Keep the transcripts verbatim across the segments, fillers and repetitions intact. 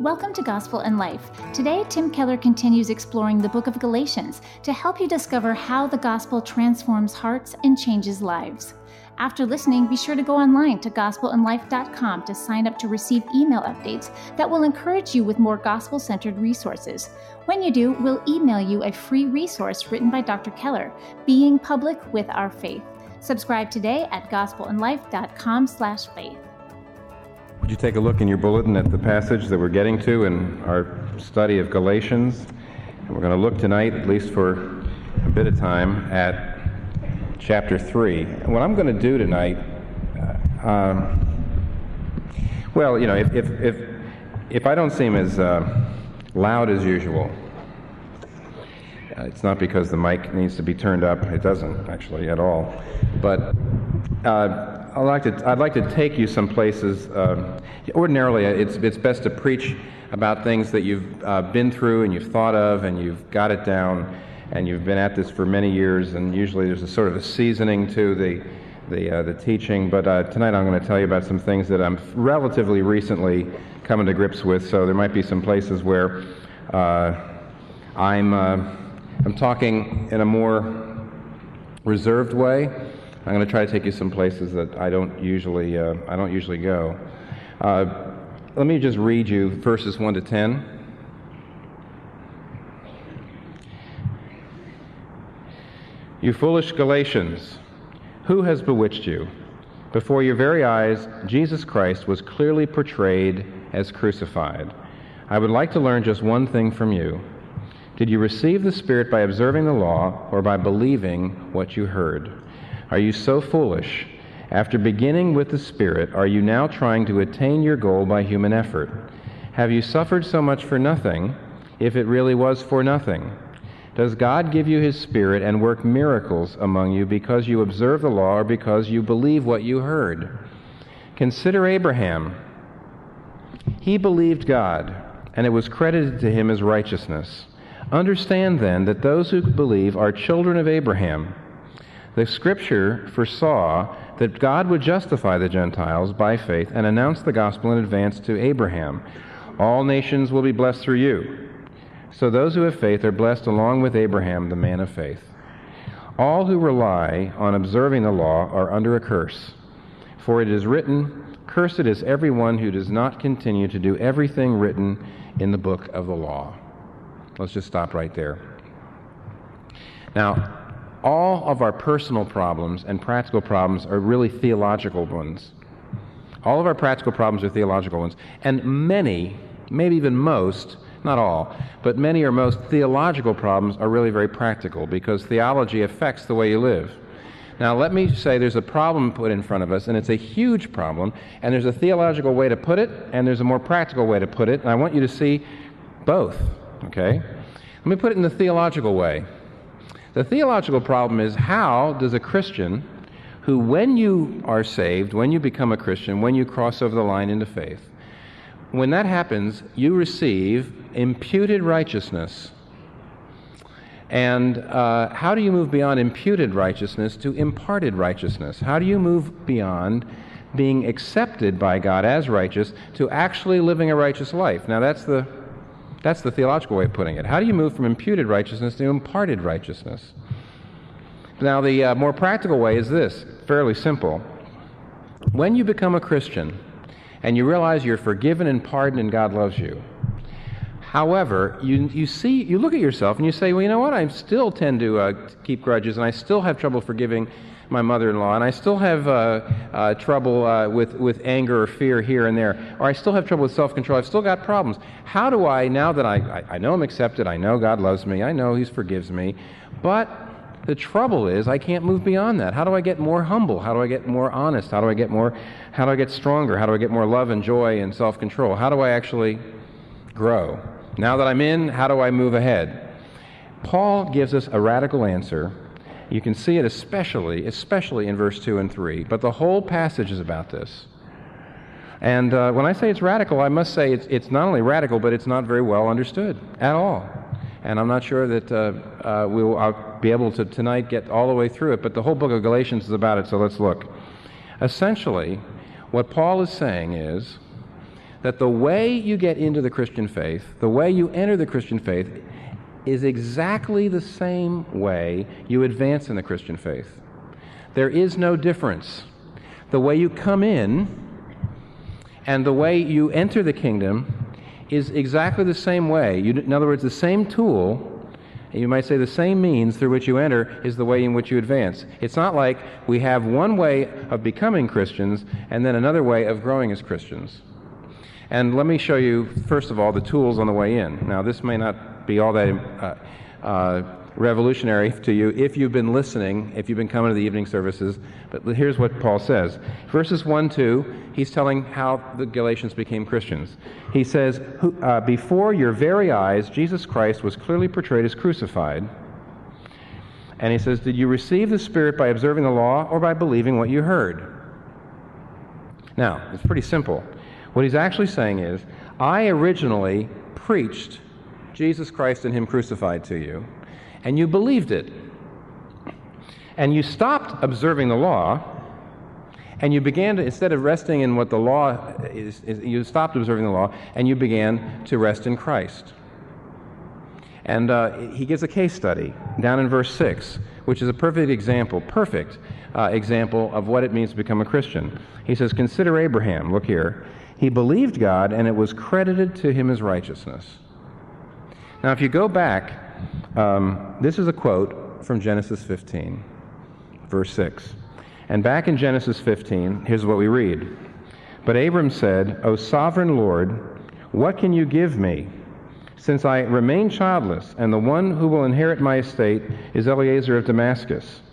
Welcome to Gospel and Life. Today, Tim Keller continues exploring the book of Galatians to help you discover how the gospel transforms hearts and changes lives. After listening, be sure to go online to gospel and life dot com to sign up to receive email updates that will encourage you with more gospel-centered resources. When you do, we'll email you a free resource written by Doctor Keller, Being Public with Our Faith. Subscribe today at gospel and life dot com slash faith. Would you take a look in your bulletin at the passage that we're getting to in our study of Galatians? And we're going to look tonight, at least for a bit of time, at chapter three. And what I'm going to do tonight, uh, um, well, you know, if if if, if I don't seem as uh, loud as usual, uh, it's not because the mic needs to be turned up. It doesn't, actually, at all. But uh, I'd like to I'd like to take you some places. Um, ordinarily, it's it's best to preach about things that you've uh, been through and you've thought of and you've got it down and you've been at this for many years. And usually, there's a sort of a seasoning to the the uh, the teaching. But uh, tonight, I'm going to tell you about some things that I'm relatively recently coming to grips with. So there might be some places where uh, I'm uh, I'm talking in a more reserved way. I'm going to try to take you some places that I don't usually uh, I don't usually go. Uh, let me just read you verses one to ten. You foolish Galatians, who has bewitched you? Before your very eyes, Jesus Christ was clearly portrayed as crucified. I would like to learn just one thing from you. Did you receive the Spirit by observing the law or by believing what you heard? Are you so foolish? After beginning with the Spirit, are you now trying to attain your goal by human effort? Have you suffered so much for nothing, if it really was for nothing? Does God give you His Spirit and work miracles among you because you observe the law or because you believe what you heard? Consider Abraham. He believed God, and it was credited to him as righteousness. Understand then that those who believe are children of Abraham. The Scripture foresaw that God would justify the Gentiles by faith and announce the gospel in advance to Abraham. All nations will be blessed through you. So those who have faith are blessed along with Abraham, the man of faith. All who rely on observing the law are under a curse. For it is written, "Cursed is everyone who does not continue to do everything written in the book of the law." Let's just stop right there. Now, all of our personal problems and practical problems are really theological ones. All of our practical problems are theological ones. And many, maybe even most, not all, but many or most theological problems are really very practical because theology affects the way you live. Now, let me say there's a problem put in front of us, and it's a huge problem, and there's a theological way to put it, and there's a more practical way to put it, and I want you to see both, okay? Let me put it in the theological way. The theological problem is, how does a Christian who, when you are saved, when you become a Christian, when you cross over the line into faith, when that happens, you receive imputed righteousness. And uh, how do you move beyond imputed righteousness to imparted righteousness? How do you move beyond being accepted by God as righteous to actually living a righteous life? Now, that's the That's the theological way of putting it. How do you move from imputed righteousness to imparted righteousness? Now, the uh, more practical way is this, fairly simple. When you become a Christian and you realize you're forgiven and pardoned and God loves you, however, you you see, you look at yourself and you say, well, you know what, I still tend to uh, keep grudges and I still have trouble forgiving my mother-in-law, and I still have uh, uh, trouble uh, with, with anger or fear here and there, or I still have trouble with self-control. I've still got problems. How do I, now that I, I, I know I'm accepted, I know God loves me, I know He forgives me, but the trouble is I can't move beyond that. How do I get more humble? How do I get more honest? How do I get more, how do I get stronger? How do I get more love and joy and self-control? How do I actually grow? Now that I'm in, how do I move ahead? Paul gives us a radical answer. You can see it especially, especially in verse two and three, but the whole passage is about this. And uh, when I say it's radical, I must say it's, it's not only radical, but it's not very well understood at all. And I'm not sure that uh, uh, we'll I'll be able to tonight get all the way through it, but the whole book of Galatians is about it, so let's look. Essentially, what Paul is saying is that the way you get into the Christian faith, the way you enter the Christian faith, is exactly the same way you advance in the Christian faith. There is no difference. The way you come in and the way you enter the kingdom is exactly the same way. You, in other words, the same tool, you might say the same means through which you enter is the way in which you advance. It's not like we have one way of becoming Christians and then another way of growing as Christians. And let me show you, first of all, the tools on the way in. Now, this may not be all that uh, uh, revolutionary to you if you've been listening, if you've been coming to the evening services, but here's what Paul says. Verses one, two, he's telling how the Galatians became Christians. He says, uh, before your very eyes, Jesus Christ was clearly portrayed as crucified. And he says, did you receive the Spirit by observing the law or by believing what you heard? Now, it's pretty simple. What he's actually saying is, I originally preached Jesus Christ and Him crucified to you, and you believed it. And you stopped observing the law, and you began to, instead of resting in what the law is, is, you stopped observing the law, and you began to rest in Christ. And uh, he gives a case study down in verse six, which is a perfect example, perfect uh, example of what it means to become a Christian. He says, consider Abraham, look here. He believed God, and it was credited to him as righteousness. Now, if you go back, um, this is a quote from Genesis fifteen, verse six. And back in Genesis fifteen, here's what we read. But Abram said, O sovereign Lord, what can you give me, since I remain childless, and the one who will inherit my estate is Eliezer of Damascus?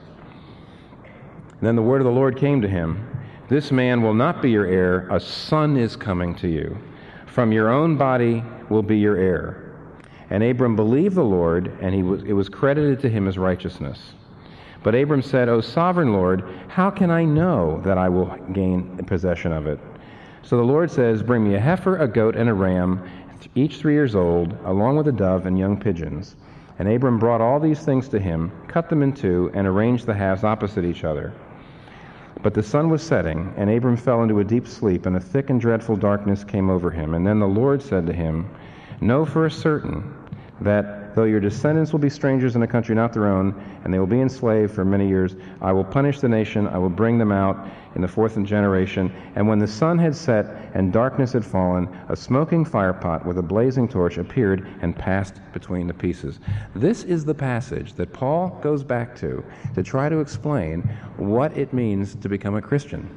And then the word of the Lord came to him, this man will not be your heir, a son is coming to you. From your own body will be your heir. And Abram believed the Lord, and he was, it was credited to him as righteousness. But Abram said, O sovereign Lord, how can I know that I will gain possession of it? So the Lord says, bring me a heifer, a goat, and a ram, each three years old, along with a dove and young pigeons. And Abram brought all these things to him, cut them in two, and arranged the halves opposite each other. But the sun was setting, and Abram fell into a deep sleep, and a thick and dreadful darkness came over him. And then the Lord said to him, know for a certain that though your descendants will be strangers in a country not their own, and they will be enslaved for many years, I will punish the nation, I will bring them out in the fourth generation. And when the sun had set and darkness had fallen, a smoking firepot with a blazing torch appeared and passed between the pieces. This is the passage that Paul goes back to to try to explain what it means to become a Christian.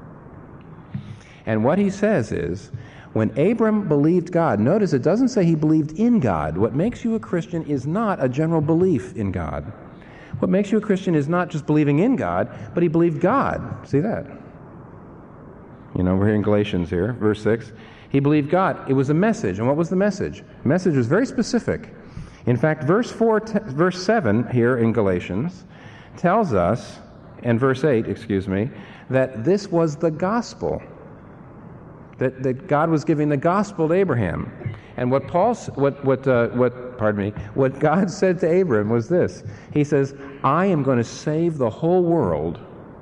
And what he says is, when Abram believed God, notice it doesn't say he believed in God. What makes you a Christian is not a general belief in God. What makes you a Christian is not just believing in God, but he believed God. See that? You know, we're here in Galatians here, verse six. He believed God. It was a message. And what was the message? The message was very specific. In fact, verse four, t- verse seven here in Galatians tells us, and verse eight, excuse me, that this was the gospel. That, that God was giving the gospel to Abraham. And what Paul, what, what, uh, what, pardon me, what God said to Abraham was this. He says, I am going to save the whole world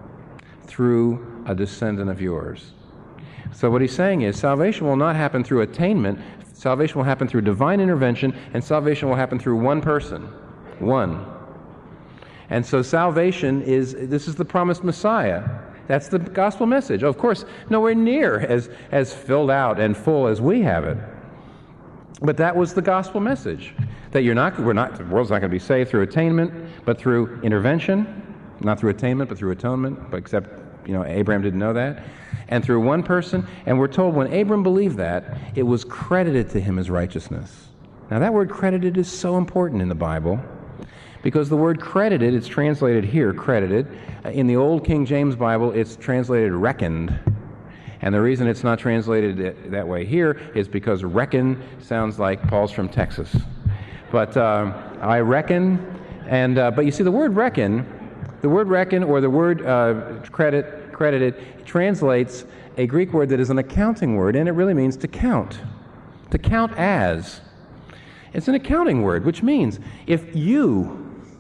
through a descendant of yours. So what he's saying is salvation will not happen through attainment. Salvation will happen through divine intervention, and salvation will happen through one person. One. And so salvation is, this is the promised Messiah. That's the gospel message. Of course, nowhere near as, as filled out and full as we have it. But that was the gospel message. That you're not, we're not, the world's not going to be saved through attainment, but through intervention. Not through attainment, but through atonement. But except, you know, Abraham didn't know that. And through one person. And we're told when Abram believed that, it was credited to him as righteousness. Now that word credited is so important in the Bible. Because the word credited, it's translated here, credited. In the old King James Bible, it's translated reckoned. And the reason it's not translated that way here is because reckon sounds like Paul's from Texas. But uh, I reckon, and uh, but you see the word reckon, the word reckon or the word uh, credit, credited, translates a Greek word that is an accounting word, and it really means to count. To count as. It's an accounting word, which means if you...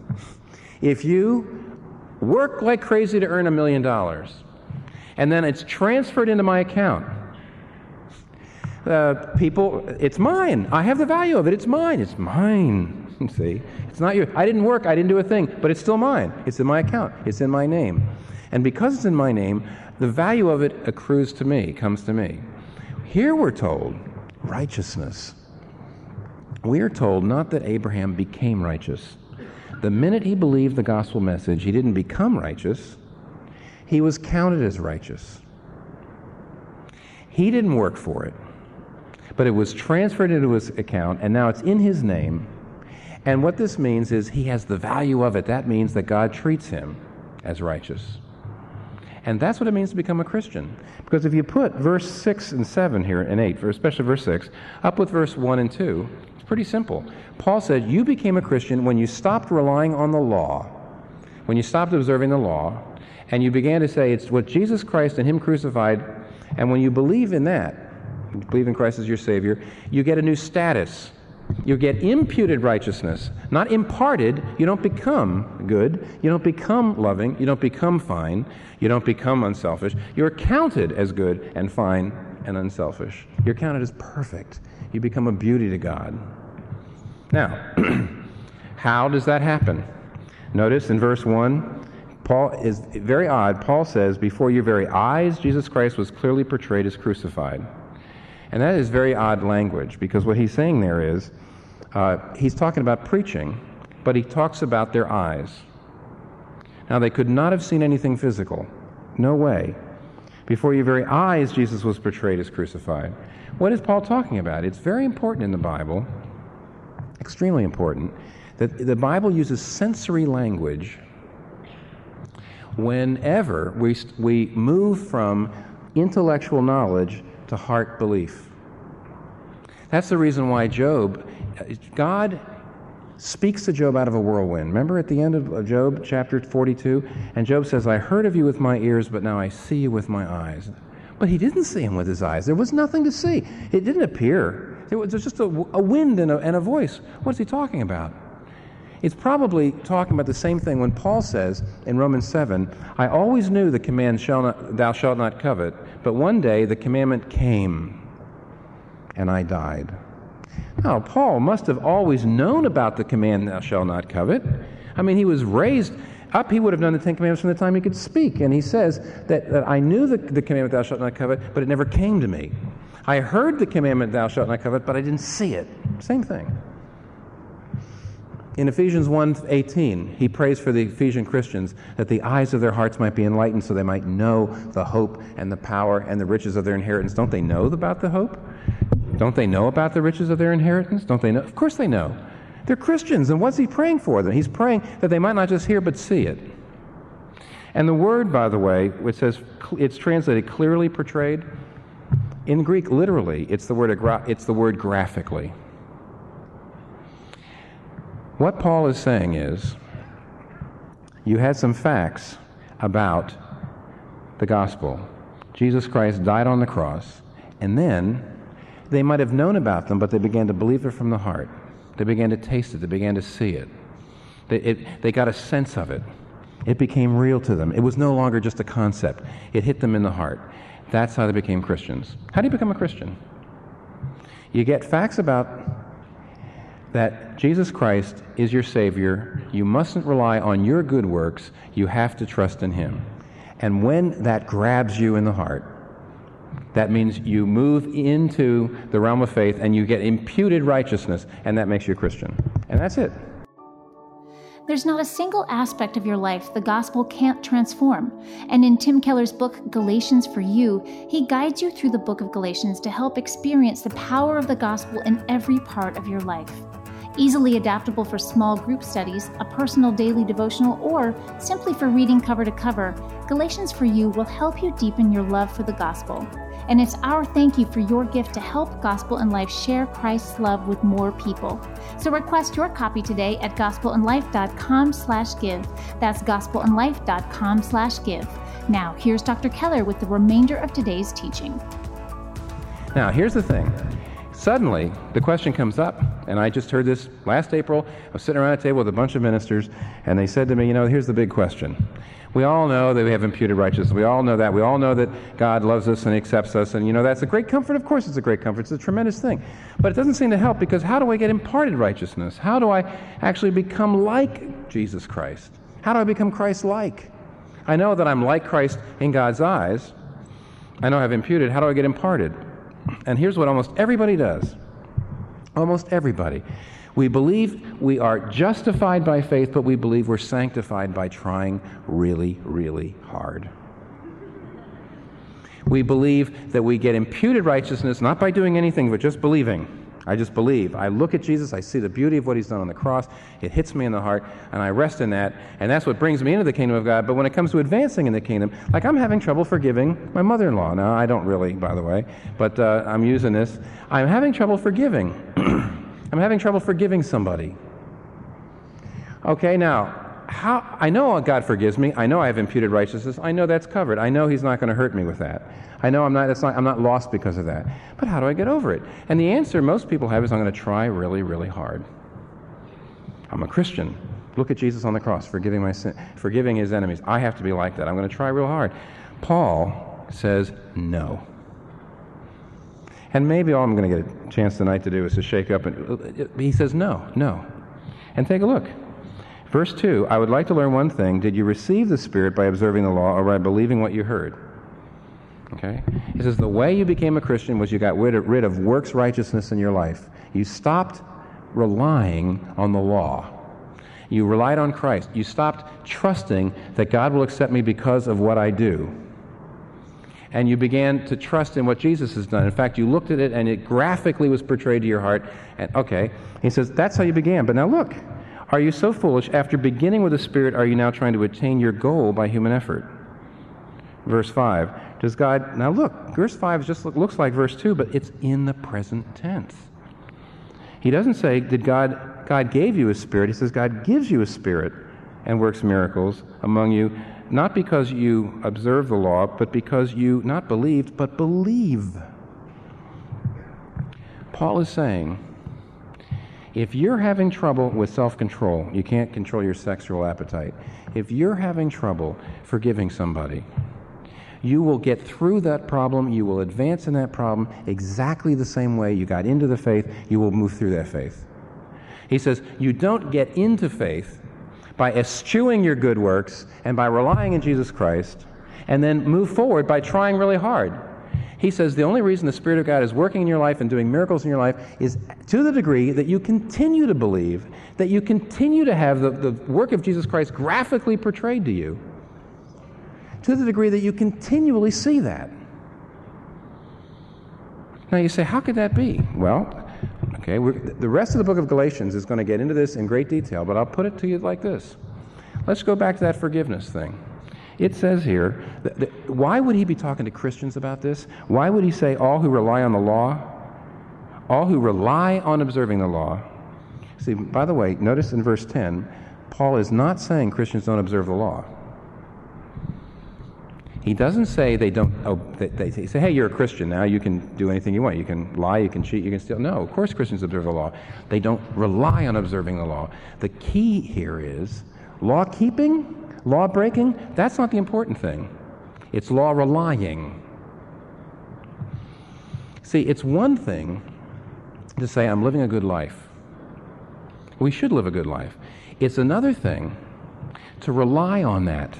If you work like crazy to earn a million dollars, and then it's transferred into my account, Uh, people, it's mine. I have the value of it. It's mine. It's mine. You see, it's not yours. I didn't work. I didn't do a thing, but it's still mine. It's in my account. It's in my name. And because it's in my name, the value of it accrues to me, comes to me. Here we're told righteousness. We are told not that Abraham became righteous. The minute he believed the gospel message, he didn't become righteous. He was counted as righteous. He didn't work for it, but it was transferred into his account, and now it's in his name. And what this means is he has the value of it. That means that God treats him as righteous. And that's what it means to become a Christian. Because if you put verse six and seven here, and eight, especially verse six, up with verse one and two, it's pretty simple. Paul said, you became a Christian when you stopped relying on the law, when you stopped observing the law, and you began to say it's what Jesus Christ and him crucified, and when you believe in that, you believe in Christ as your Savior, you get a new status. You get imputed righteousness, not imparted. You don't become good. You don't become loving. You don't become fine. You don't become unselfish. You're counted as good and fine and unselfish. You're counted as perfect. You become a beauty to God. Now, how does that happen? Notice in verse one, Paul is very odd. Paul says, before your very eyes, Jesus Christ was clearly portrayed as crucified. And that is very odd language, because what he's saying there is, uh, he's talking about preaching, but he talks about their eyes. Now, they could not have seen anything physical. No way. Before your very eyes, Jesus was portrayed as crucified. What is Paul talking about? It's very important in the Bible, extremely important, that the Bible uses sensory language whenever we, we move from intellectual knowledge to heart belief. That's the reason why Job, God speaks to Job out of a whirlwind. Remember at the end of Job chapter forty-two? And Job says, I heard of you with my ears, but now I see you with my eyes. But he didn't see him with his eyes. There was nothing to see. It didn't appear. There was just a, a wind and a, and a voice. What's he talking about? It's probably talking about the same thing when Paul says in Romans seven, I always knew the command, shall not, thou shalt not covet, but one day the commandment came, and I died. Now, Paul must have always known about the command, thou shalt not covet. I mean, he was raised up, he would have known the Ten Commandments from the time he could speak. And he says that, that I knew the, the commandment, thou shalt not covet, but it never came to me. I heard the commandment, thou shalt not covet, but I didn't see it. Same thing. In Ephesians one eighteen, he prays for the Ephesian Christians that the eyes of their hearts might be enlightened so they might know the hope and the power and the riches of their inheritance. Don't they know about the hope? Don't they know about the riches of their inheritance? Don't they know? Of course they know. They're Christians, and what's he praying for them? He's praying that they might not just hear but see it. And the word, by the way, which says it's translated clearly portrayed, in Greek, literally, it's the word it's the word graphically. What Paul is saying is, you had some facts about the gospel. Jesus Christ died on the cross, and then they might have known about them, but they began to believe it from the heart. They began to taste it. They began to see it. They, it, they got a sense of it. It became real to them. It was no longer just a concept. It hit them in the heart. That's how they became Christians. How do you become a Christian? You get facts about that Jesus Christ is your Savior. You mustn't rely on your good works. You have to trust in Him. And when that grabs you in the heart, that means you move into the realm of faith and you get imputed righteousness, and that makes you a Christian. And that's it. There's not a single aspect of your life the gospel can't transform. And in Tim Keller's book, Galatians for You, he guides you through the book of Galatians to help experience the power of the gospel in every part of your life. Easily adaptable for small group studies, a personal daily devotional, or simply for reading cover to cover, Galatians for You will help you deepen your love for the gospel. And it's our thank you for your gift to help Gospel in Life share Christ's love with more people. So request your copy today at gospelinlife.com slash give. That's gospelinlife.com slash give. Now, here's Doctor Keller with the remainder of today's teaching. Now, here's the thing. Suddenly, the question comes up, and I just heard this last April. I was sitting around a table with a bunch of ministers, and they said to me, you know, here's the big question. We all know that we have imputed righteousness. We all know that. We all know that God loves us and accepts us. And, you know, that's a great comfort. Of course it's a great comfort. It's a tremendous thing. But it doesn't seem to help, because how do I get imparted righteousness? How do I actually become like Jesus Christ? How do I become Christ-like? I know that I'm like Christ in God's eyes. I know I have imputed. How do I get imparted? And here's what almost everybody does. Almost everybody. We believe we are justified by faith, but we believe we're sanctified by trying really, really hard. We believe that we get imputed righteousness not by doing anything, but just believing. I just believe. I look at Jesus, I see the beauty of what he's done on the cross, it hits me in the heart, and I rest in that, and that's what brings me into the kingdom of God. But when it comes to advancing in the kingdom, like I'm having trouble forgiving my mother-in-law. Now, I don't really, by the way, but uh, I'm using this. I'm having trouble forgiving. I'm having trouble forgiving somebody. Okay, now, how I know God forgives me. I know I have imputed righteousness. I know that's covered. I know he's not going to hurt me with that. I know I'm not, that's not, I'm not lost because of that. But how do I get over it? And the answer most people have is I'm going to try really, really hard. I'm a Christian. Look at Jesus on the cross, forgiving my sin, forgiving his enemies. I have to be like that. I'm going to try real hard. Paul says no. And maybe all I'm going to get a chance tonight to do is to shake up. And he says no, no. And take a look. Verse two, I would like to learn one thing. Did you receive the Spirit by observing the law or by believing what you heard? Okay? He says the way you became a Christian was you got rid of, rid of works righteousness in your life. You stopped relying on the law. You relied on Christ. You stopped trusting that God will accept me because of what I do. And you began to trust in what Jesus has done. In fact, you looked at it and it graphically was portrayed to your heart. And okay, he says, that's how you began. But now look, are you so foolish? After beginning with the Spirit, are you now trying to attain your goal by human effort? Verse five, does God, now look, verse five just look, looks like verse two, but it's in the present tense. He doesn't say, did God, God gave you a Spirit. He says, God gives you a Spirit and works miracles among you, not because you observe the law, but because you not believed, but believe. Paul is saying, if you're having trouble with self-control, you can't control your sexual appetite. If you're having trouble forgiving somebody, you will get through that problem, you will advance in that problem exactly the same way you got into the faith, you will move through that faith. He says, you don't get into faith by eschewing your good works and by relying on Jesus Christ, and then move forward by trying really hard. He says the only reason the Spirit of God is working in your life and doing miracles in your life is to the degree that you continue to believe, that you continue to have the, the work of Jesus Christ graphically portrayed to you, to the degree that you continually see that. Now you say, how could that be? Well, okay, we're, the rest of the book of Galatians is going to get into this in great detail, but I'll put it to you like this. Let's go back to that forgiveness thing. It says here, that, that, why would he be talking to Christians about this? Why would he say all who rely on the law? All who rely on observing the law. See, by the way, notice in verse ten, Paul is not saying Christians don't observe the law. He doesn't say they don't, oh, they, they say, hey, you're a Christian now, you can do anything you want. You can lie, you can cheat, you can steal. No, of course Christians observe the law. They don't rely on observing the law. The key here is law keeping, law breaking, that's not the important thing. It's law relying. See, it's one thing to say, I'm living a good life. We should live a good life. It's another thing to rely on that.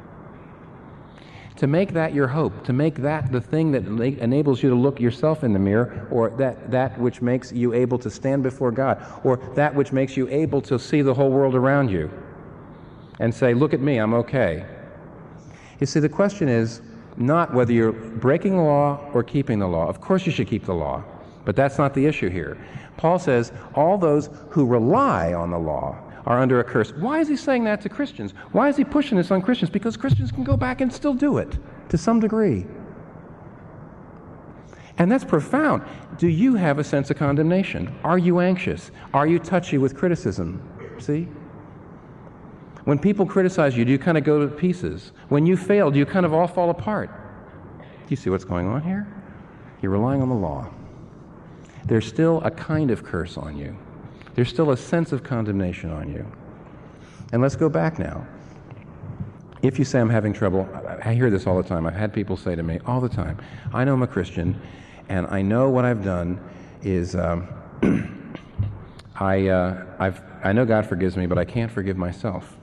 To make that your hope, to make that the thing that enables you to look yourself in the mirror, or that, that which makes you able to stand before God, or that which makes you able to see the whole world around you and say, look at me, I'm okay. You see, the question is not whether you're breaking the law or keeping the law. Of course you should keep the law, but that's not the issue here. Paul says all those who rely on the law are under a curse. Why is he saying that to Christians? Why is he pushing this on Christians? Because Christians can go back and still do it to some degree. And that's profound. Do you have a sense of condemnation? Are you anxious? Are you touchy with criticism? See? When people criticize you, do you kind of go to pieces? When you fail, do you kind of all fall apart? Do you see what's going on here? You're relying on the law. There's still a kind of curse on you. There's still a sense of condemnation on you. And let's go back now. if you say I'm having trouble, I hear this all the time. I've had people say to me all the time, I know I'm a Christian, and I know what I've done is um, I, uh, I've, I know God forgives me, but I can't forgive myself.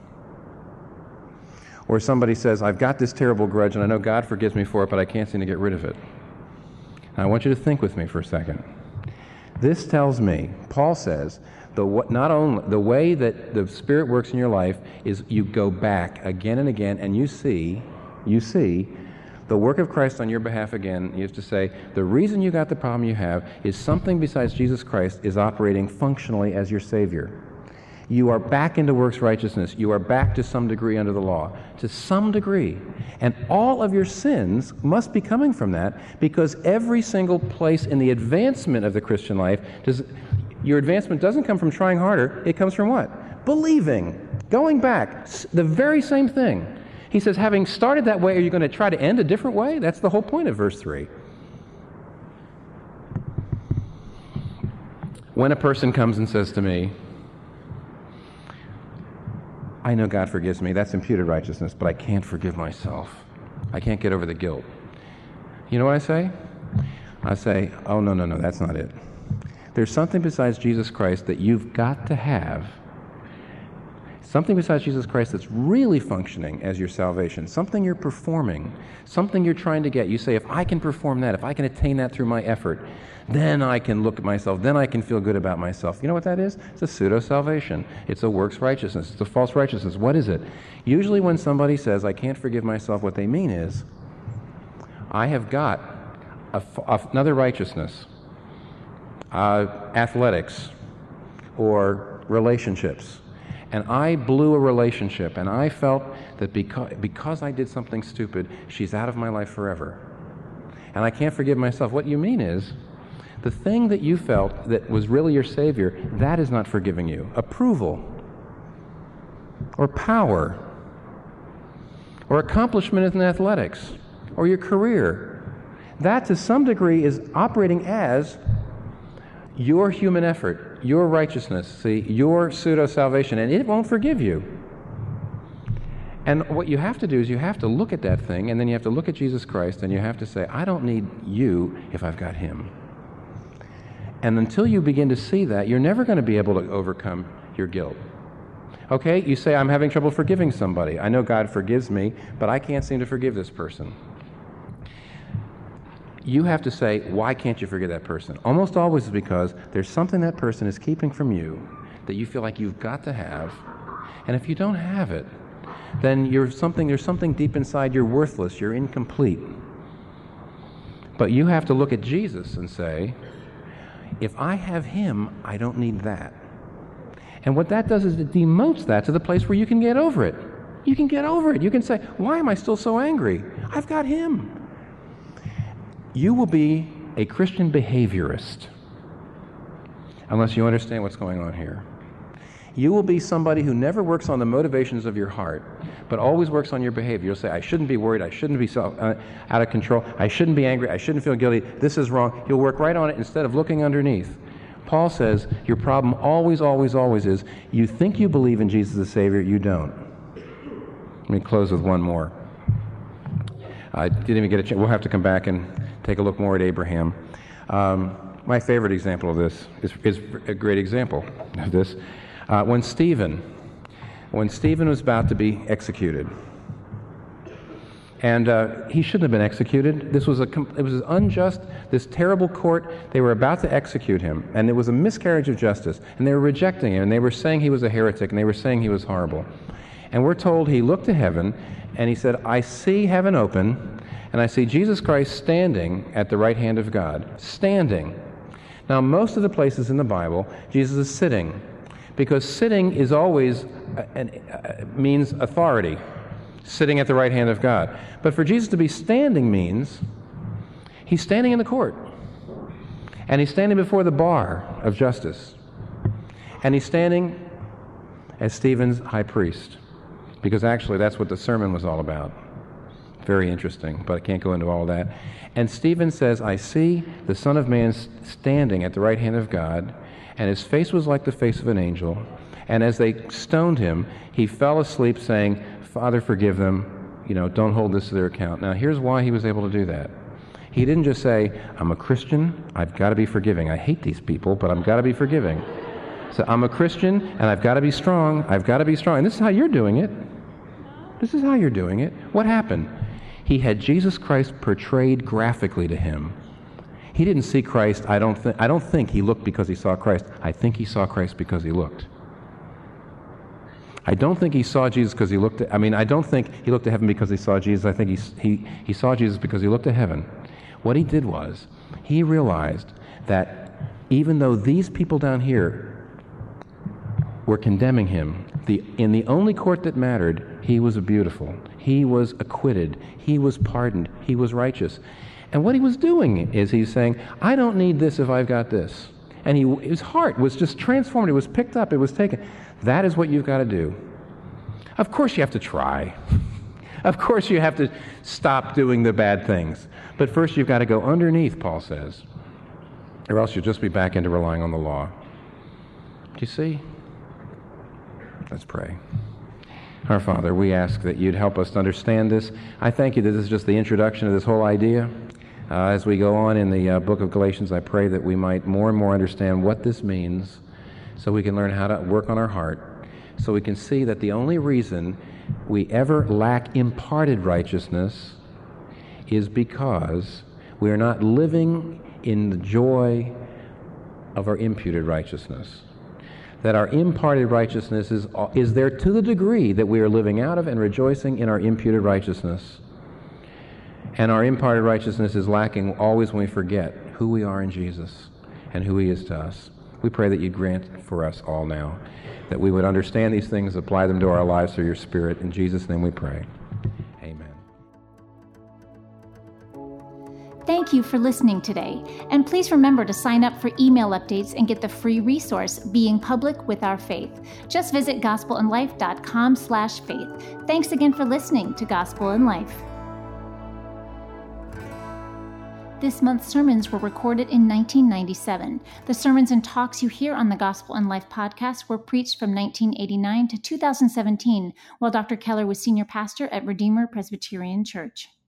Or somebody says, I've got this terrible grudge, and I know God forgives me for it, but I can't seem to get rid of it. Now, I want you to think with me for a second. This tells me, Paul says, the not only the way that the Spirit works in your life is you go back again and again, and you see, you see the work of Christ on your behalf again. You have to say, the reason you got the problem you have is something besides Jesus Christ is operating functionally as your Savior. You are back into works righteousness. You are back to some degree under the law, to some degree. And all of your sins must be coming from that, because every single place in the advancement of the Christian life, does, your advancement doesn't come from trying harder. It comes from what? Believing. Going back. The very same thing. He says, having started that way, are you going to try to end a different way? That's the whole point of verse three. When a person comes and says to me, I know God forgives me, that's imputed righteousness, but I can't forgive myself. I can't get over the guilt. You know what I say? I say, oh, no, no, no, that's not it. There's something besides Jesus Christ that you've got to have. Something besides Jesus Christ that's really functioning as your salvation. Something you're performing. Something you're trying to get. You say, if I can perform that, if I can attain that through my effort, then I can look at myself, then I can feel good about myself. You know what that is? It's a pseudo-salvation. It's a works righteousness. It's a false righteousness. What is it? Usually when somebody says, I can't forgive myself, what they mean is, I have got a, a, another righteousness, uh, athletics, or relationships. And I blew a relationship, and I felt that because, because I did something stupid, she's out of my life forever. And I can't forgive myself. What you mean is, the thing that you felt that was really your Savior, that is not forgiving you. Approval, or power, or accomplishment in athletics, or your career, that to some degree is operating as your human effort, your righteousness, see, your pseudo-salvation, and it won't forgive you. And what you have to do is you have to look at that thing, and then you have to look at Jesus Christ, and you have to say, I don't need you if I've got Him. And until you begin to see that, you're never going to be able to overcome your guilt. Okay, you say, I'm having trouble forgiving somebody. I know God forgives me, but I can't seem to forgive this person. You have to say, why can't you forgive that person? Almost always is because there's something that person is keeping from you that you feel like you've got to have. And if you don't have it, then you're something, there's something deep inside, you're worthless, you're incomplete. But you have to look at Jesus and say, if I have Him, I don't need that. And what that does is it demotes that to the place where you can get over it. You can get over it. You can say, why am I still so angry? I've got Him. You will be a Christian behaviorist unless you understand what's going on here. You will be somebody who never works on the motivations of your heart, but always works on your behavior. You'll say, I shouldn't be worried, I shouldn't be so, uh, out of control, I shouldn't be angry, I shouldn't feel guilty, this is wrong. You'll work right on it instead of looking underneath. Paul says your problem always, always, always is you think you believe in Jesus as Savior, you don't. Let me close with one more. I didn't even get a chance. We'll have to come back and take a look more at Abraham. Um, my favorite example of this is, is a great example of this. Uh, when Stephen, when Stephen was about to be executed, and uh, he shouldn't have been executed. This was a, it was unjust. This terrible court. They were about to execute him, and it was a miscarriage of justice. And they were rejecting him, and they were saying he was a heretic, and they were saying he was horrible. And we're told he looked to heaven, and he said, "I see heaven open, and I see Jesus Christ standing at the right hand of God." Standing. Now, most of the places in the Bible, Jesus is sitting, because sitting is always uh, uh, means authority, sitting at the right hand of God. But for Jesus to be standing means he's standing in the court, and he's standing before the bar of justice, and he's standing as Stephen's high priest, because actually that's what the sermon was all about. Very interesting, but I can't go into all that. And Stephen says, "I see the Son of Man standing at the right hand of God, and his face was like the face of an angel. And as they stoned him, he fell asleep, saying, Father, forgive them. You know, don't hold this to their account. Now, here's why he was able to do that. He didn't just say, I'm a Christian, I've got to be forgiving. I hate these people, but I've got to be forgiving. So I'm a Christian, and I've got to be strong. I've got to be strong. And this is how you're doing it. This is how you're doing it. What happened? He had Jesus Christ portrayed graphically to him. He didn't see Christ. I don't, th- I don't think he looked because he saw Christ. I think he saw Christ because he looked. I don't think he saw Jesus because he looked at, I mean, I don't think he looked to heaven because he saw Jesus. I think he, he, he saw Jesus because he looked to heaven. What he did was, he realized that even though these people down here were condemning him, the, in the only court that mattered, he was beautiful. He was acquitted. He was pardoned. He was righteous. And what he was doing is he's saying, I don't need this if I've got this. And he, his heart was just transformed. It was picked up. It was taken. That is what you've got to do. Of course you have to try. Of course you have to stop doing the bad things. But first you've got to go underneath, Paul says, or else you'll just be back into relying on the law. Do you see? Let's pray. Our Father, we ask that you'd help us to understand this. I thank you that this is just the introduction of this whole idea. Uh, as we go on in the uh, book of Galatians, I pray that we might more and more understand what this means so we can learn how to work on our heart, so we can see that the only reason we ever lack imparted righteousness is because we are not living in the joy of our imputed righteousness. That our imparted righteousness is, is there to the degree that we are living out of and rejoicing in our imputed righteousness. And our imparted righteousness is lacking always when we forget who we are in Jesus and who he is to us. We pray that you grant for us all now, that we would understand these things, apply them to our lives through your Spirit. In Jesus' name we pray. Amen. Thank you for listening today, and please remember to sign up for email updates and get the free resource, Being Public with Our Faith. Just visit gospel in life dot com slash faith. Thanks again for listening to Gospel in Life. This month's sermons were recorded in nineteen ninety-seven. The sermons and talks you hear on the Gospel in Life podcast were preached from nineteen eighty-nine to two thousand seventeen, while Doctor Keller was senior pastor at Redeemer Presbyterian Church.